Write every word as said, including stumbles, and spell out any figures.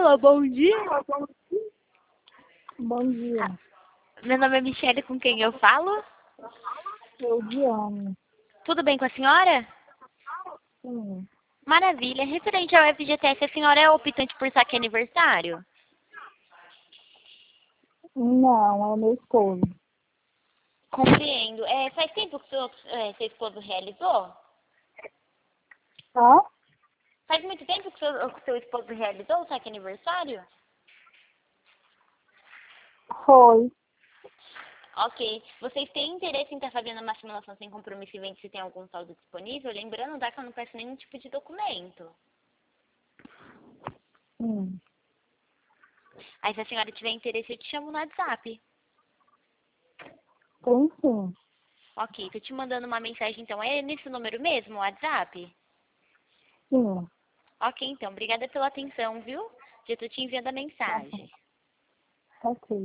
Alô, bom dia. Bom dia. Meu nome é Michele, com quem eu falo? Eu, Diane. Tudo bem com a senhora? Sim. Maravilha. Referente ao F G T S, a senhora é optante por saque aniversário? Não, é meu esposo. Compreendo. É, faz tempo que o seu, é, seu esposo realizou? Hã? Faz muito tempo que o seu, que o seu esposo realizou o saque aniversário? Foi. Ok. Vocês têm interesse em estar fazendo uma simulação sem compromisso e vendo se tem algum saldo disponível? Lembrando, tá, que eu não peço nenhum tipo de documento. Sim. Aí, se a senhora tiver interesse, eu te chamo no WhatsApp. Tem sim. Ok, tô te mandando uma mensagem, então. É nesse número mesmo, o WhatsApp? Sim. Ok, então. Obrigada pela atenção, viu? Já tô te enviando a Tá bom. mensagem. Ok.